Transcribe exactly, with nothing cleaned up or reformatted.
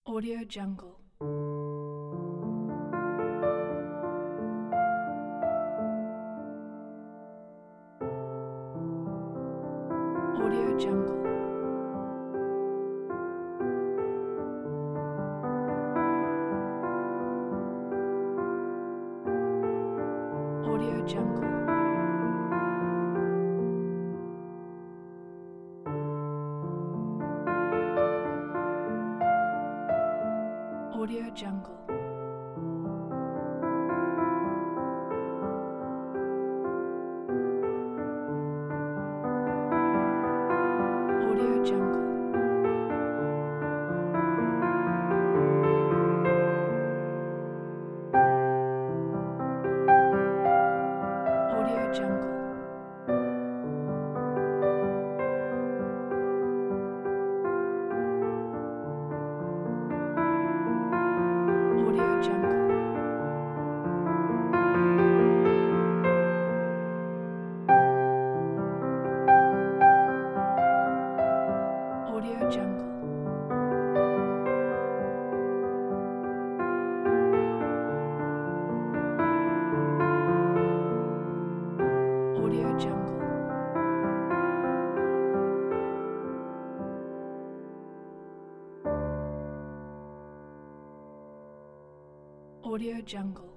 Audio Jungle. Audio Jungle. Audio Jungle. Audio Jungle. Audio Jungle. Audio Jungle. Audio Jungle. Audio Jungle. Audio Jungle. Audio Jungle.